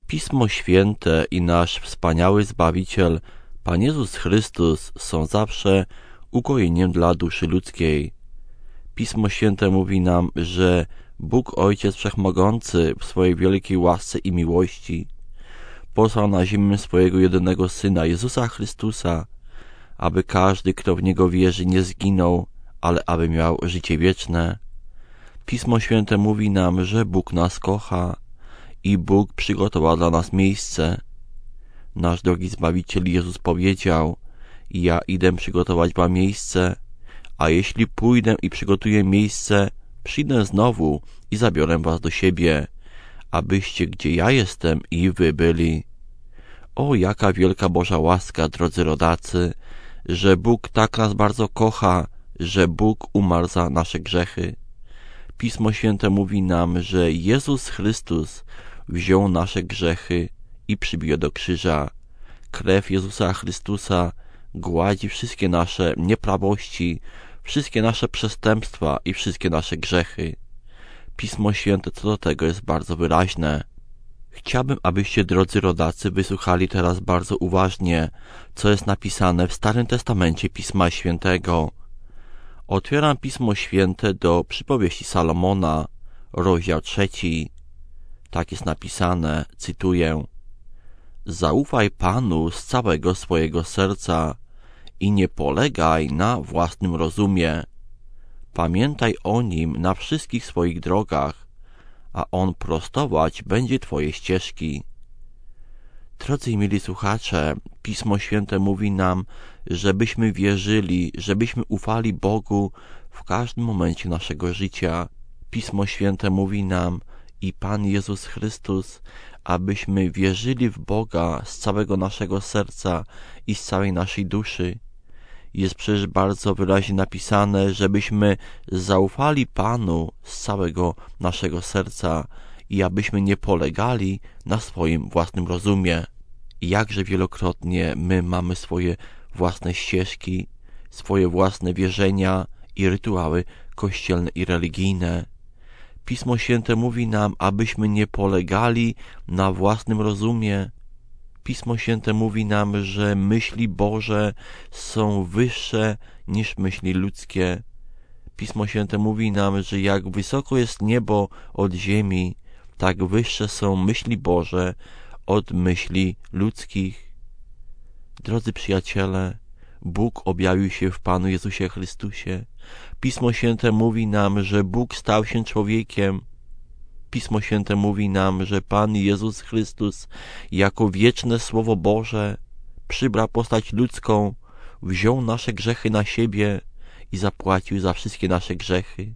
Pismo Święte i nasz wspaniały Zbawiciel, Pan Jezus Chrystus, są zawsze ukojeniem dla duszy ludzkiej. Pismo Święte mówi nam, że Bóg Ojciec Wszechmogący w swojej wielkiej łasce i miłości posłał na ziemię swojego jedynego Syna, Jezusa Chrystusa, aby każdy, kto w Niego wierzy, nie zginął, ale aby miał życie wieczne. Pismo Święte mówi nam, że Bóg nas kocha i Bóg przygotował dla nas miejsce. Nasz drogi Zbawiciel Jezus powiedział: ja idę przygotować wam miejsce, a jeśli pójdę i przygotuję miejsce, przyjdę znowu i zabiorę was do siebie, abyście gdzie ja jestem i wy byli. O, jaka wielka Boża łaska, drodzy rodacy, że Bóg tak nas bardzo kocha, że Bóg umarł za nasze grzechy. Pismo Święte mówi nam, że Jezus Chrystus wziął nasze grzechy i przybił do krzyża. Krew Jezusa Chrystusa gładzi wszystkie nasze nieprawości, wszystkie nasze przestępstwa i wszystkie nasze grzechy. Pismo Święte co do tego jest bardzo wyraźne. Chciałbym, abyście, drodzy rodacy, wysłuchali teraz bardzo uważnie, co jest napisane w Starym Testamencie Pisma Świętego. Otwieram Pismo Święte do Przypowieści Salomona, rozdział 3. Tak jest napisane, cytuję: zaufaj Panu z całego swojego serca i nie polegaj na własnym rozumie. Pamiętaj o Nim na wszystkich swoich drogach, a On prostować będzie twoje ścieżki. Drodzy i mili słuchacze, Pismo Święte mówi nam, żebyśmy wierzyli, żebyśmy ufali Bogu w każdym momencie naszego życia. Pismo Święte mówi nam i Pan Jezus Chrystus, abyśmy wierzyli w Boga z całego naszego serca i z całej naszej duszy. Jest przecież bardzo wyraźnie napisane, żebyśmy zaufali Panu z całego naszego serca i abyśmy nie polegali na swoim własnym rozumie. Jakże wielokrotnie my mamy swoje własne ścieżki, swoje własne wierzenia i rytuały kościelne i religijne. Pismo Święte mówi nam, abyśmy nie polegali na własnym rozumie. Pismo Święte mówi nam, że myśli Boże są wyższe niż myśli ludzkie. Pismo Święte mówi nam, że jak wysoko jest niebo od ziemi, tak wyższe są myśli Boże od myśli ludzkich. Drodzy przyjaciele, Bóg objawił się w Panu Jezusie Chrystusie. Pismo Święte mówi nam, że Bóg stał się człowiekiem. Pismo Święte mówi nam, że Pan Jezus Chrystus jako wieczne Słowo Boże przybrał postać ludzką, wziął nasze grzechy na siebie i zapłacił za wszystkie nasze grzechy.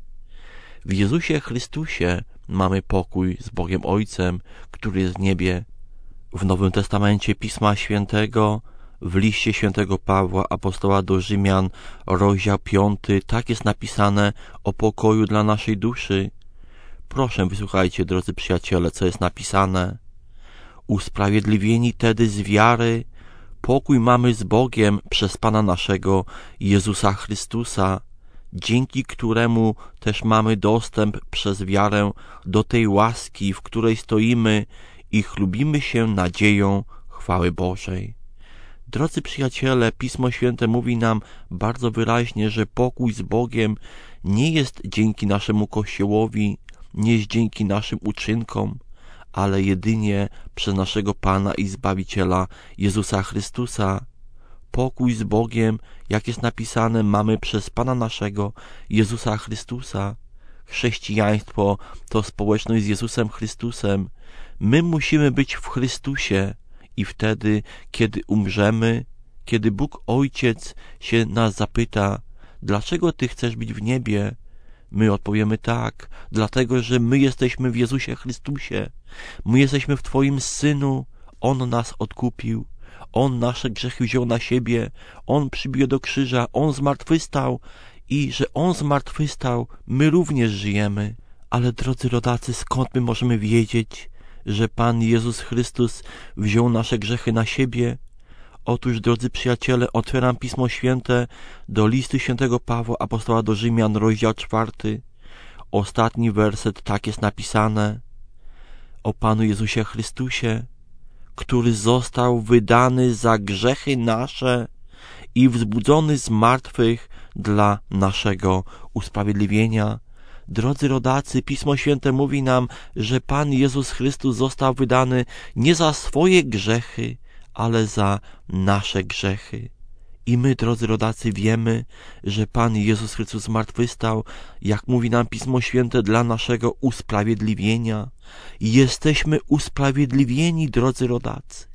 W Jezusie Chrystusie mamy pokój z Bogiem Ojcem, który jest w niebie. W Nowym Testamencie Pisma Świętego, w liście świętego Pawła, apostoła do Rzymian, rozdział 5, tak jest napisane o pokoju dla naszej duszy. Proszę, wysłuchajcie, drodzy przyjaciele, co jest napisane. Usprawiedliwieni tedy z wiary, pokój mamy z Bogiem przez Pana naszego Jezusa Chrystusa, dzięki któremu też mamy dostęp przez wiarę do tej łaski, w której stoimy i chlubimy się nadzieją chwały Bożej. Drodzy przyjaciele, Pismo Święte mówi nam bardzo wyraźnie, że pokój z Bogiem nie jest dzięki naszemu Kościołowi, nie jest dzięki naszym uczynkom, ale jedynie przez naszego Pana i Zbawiciela Jezusa Chrystusa. Pokój z Bogiem, jak jest napisane, mamy przez Pana naszego Jezusa Chrystusa. Chrześcijaństwo to społeczność z Jezusem Chrystusem. My musimy być w Chrystusie i wtedy, kiedy umrzemy, kiedy Bóg Ojciec się nas zapyta, dlaczego Ty chcesz być w niebie? My odpowiemy tak, dlatego, że my jesteśmy w Jezusie Chrystusie. My jesteśmy w Twoim Synu. On nas odkupił. On nasze grzechy wziął na siebie. On przybił do krzyża. On zmartwychwstał. I że On zmartwychwstał, my również żyjemy. Ale drodzy rodacy, skąd my możemy wiedzieć, że Pan Jezus Chrystus wziął nasze grzechy na siebie? Otóż, drodzy przyjaciele, otwieram Pismo Święte do listu świętego Pawła, apostoła do Rzymian, rozdział 4. Ostatni werset, tak jest napisane o Panu Jezusie Chrystusie. który został wydany za grzechy nasze i wzbudzony z martwych dla naszego usprawiedliwienia. Drodzy rodacy, Pismo Święte mówi nam, że Pan Jezus Chrystus został wydany nie za swoje grzechy, ale za nasze grzechy. I my, drodzy rodacy, wiemy, że Pan Jezus Chrystus zmartwychwstał, jak mówi nam Pismo Święte, dla naszego usprawiedliwienia. Jesteśmy usprawiedliwieni, drodzy rodacy,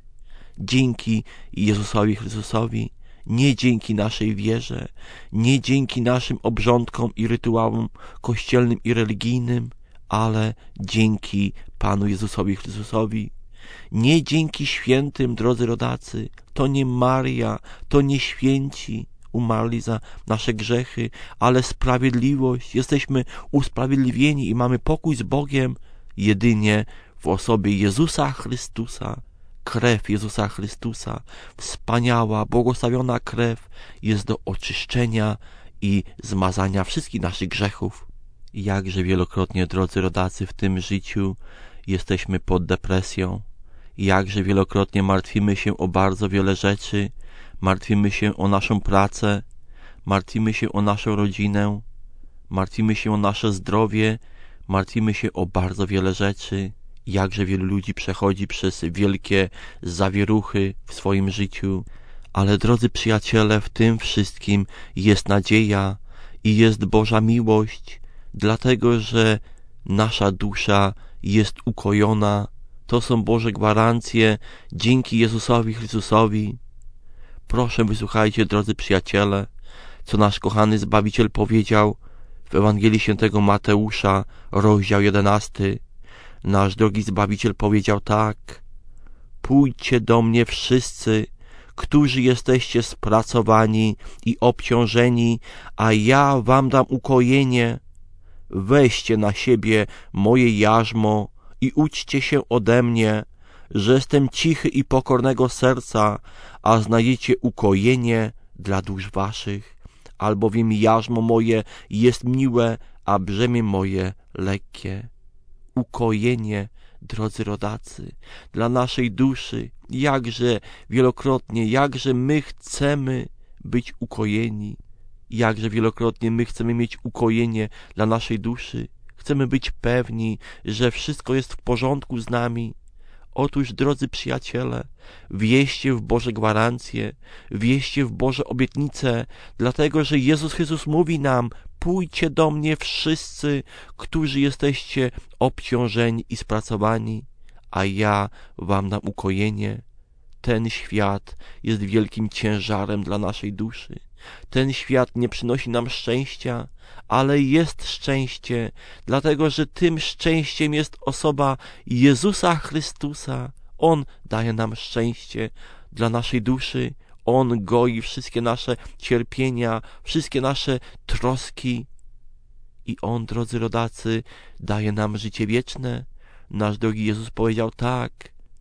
dzięki Jezusowi Chrystusowi, nie dzięki naszej wierze, nie dzięki naszym obrządkom i rytuałom kościelnym i religijnym, ale dzięki Panu Jezusowi Chrystusowi. Nie dzięki świętym, drodzy rodacy, to nie Maria, to nie święci umarli za nasze grzechy, ale sprawiedliwość. Jesteśmy usprawiedliwieni i mamy pokój z Bogiem jedynie w osobie Jezusa Chrystusa. Krew Jezusa Chrystusa, wspaniała, błogosławiona krew, jest do oczyszczenia i zmazania wszystkich naszych grzechów. Jakże wielokrotnie, drodzy rodacy, w tym życiu jesteśmy pod depresją. Jakże wielokrotnie martwimy się o bardzo wiele rzeczy. Martwimy się o naszą pracę, martwimy się o naszą rodzinę, martwimy się o nasze zdrowie, martwimy się o bardzo wiele rzeczy. Jakże wielu ludzi przechodzi przez wielkie zawieruchy w swoim życiu. Ale drodzy przyjaciele, w tym wszystkim jest nadzieja i jest Boża miłość, dlatego że nasza dusza jest ukojona. To są Boże gwarancje dzięki Jezusowi Chrystusowi. Proszę, wysłuchajcie, drodzy przyjaciele, co nasz kochany Zbawiciel powiedział w Ewangelii Świętego Mateusza, rozdział 11. Nasz drogi Zbawiciel powiedział tak: pójdźcie do mnie wszyscy, którzy jesteście spracowani i obciążeni, a ja wam dam ukojenie. Weźcie na siebie moje jarzmo i uczcie się ode mnie, że jestem cichy i pokornego serca, a znajdziecie ukojenie dla dusz waszych. Albowiem jarzmo moje jest miłe, a brzemię moje lekkie. Ukojenie, drodzy rodacy, dla naszej duszy. Jakże wielokrotnie, jakże my chcemy być ukojeni. Jakże wielokrotnie my chcemy mieć ukojenie dla naszej duszy. Chcemy być pewni, że wszystko jest w porządku z nami. Otóż, drodzy przyjaciele, wierzcie w Boże gwarancje, wierzcie w Boże obietnice, dlatego że Jezus Chrystus mówi nam: pójdźcie do mnie wszyscy, którzy jesteście obciążeni i spracowani, a ja wam dam ukojenie. Ten świat jest wielkim ciężarem dla naszej duszy. Ten świat nie przynosi nam szczęścia, ale jest szczęście, dlatego że tym szczęściem jest osoba Jezusa Chrystusa. On daje nam szczęście dla naszej duszy. On goi wszystkie nasze cierpienia, wszystkie nasze troski. I On, drodzy rodacy, daje nam życie wieczne. Nasz drogi Jezus powiedział tak: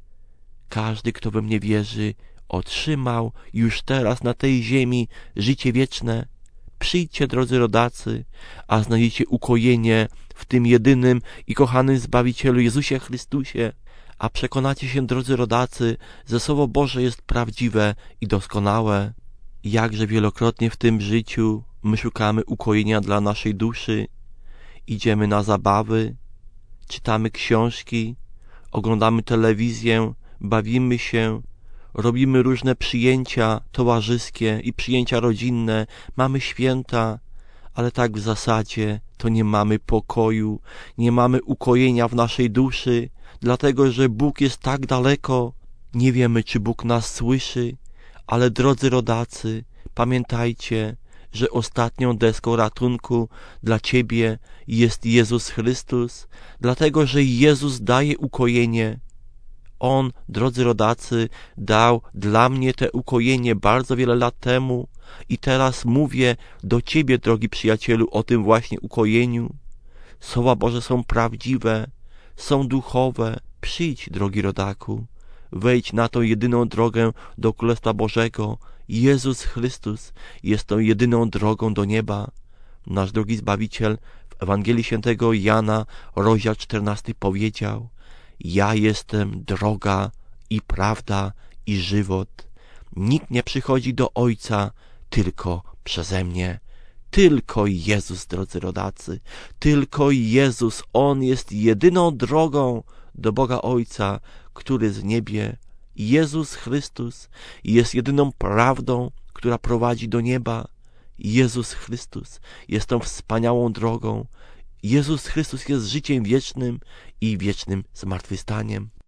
każdy, kto we mnie wierzy, otrzymał już teraz na tej ziemi życie wieczne. Przyjdźcie, drodzy rodacy, a znajdziecie ukojenie w tym jedynym i kochanym Zbawicielu Jezusie Chrystusie. A przekonacie się, drodzy rodacy, że Słowo Boże jest prawdziwe i doskonałe. Jakże wielokrotnie w tym życiu my szukamy ukojenia dla naszej duszy. Idziemy na zabawy, czytamy książki, oglądamy telewizję, bawimy się, robimy różne przyjęcia towarzyskie i przyjęcia rodzinne, mamy święta, ale tak w zasadzie to nie mamy pokoju, nie mamy ukojenia w naszej duszy, dlatego że Bóg jest tak daleko. Nie wiemy, czy Bóg nas słyszy, ale drodzy rodacy, pamiętajcie, że ostatnią deską ratunku dla ciebie jest Jezus Chrystus, dlatego że Jezus daje ukojenie. On, drodzy rodacy, dał dla mnie te ukojenie bardzo wiele lat temu i teraz mówię do ciebie, drogi przyjacielu, o tym właśnie ukojeniu. Słowa Boże są prawdziwe, są duchowe. Przyjdź, drogi rodaku, wejdź na tą jedyną drogę do Królestwa Bożego. Jezus Chrystus jest tą jedyną drogą do nieba. Nasz drogi Zbawiciel w Ewangelii Świętego Jana, rozdział 14 powiedział: ja jestem droga i prawda, i żywot. Nikt nie przychodzi do Ojca tylko przeze mnie. Tylko Jezus, drodzy rodacy, tylko Jezus, On jest jedyną drogą do Boga Ojca, który z niebie. Jezus Chrystus jest jedyną prawdą, która prowadzi do nieba. Jezus Chrystus jest tą wspaniałą drogą. Jezus Chrystus jest życiem wiecznym i wiecznym zmartwychwstaniem.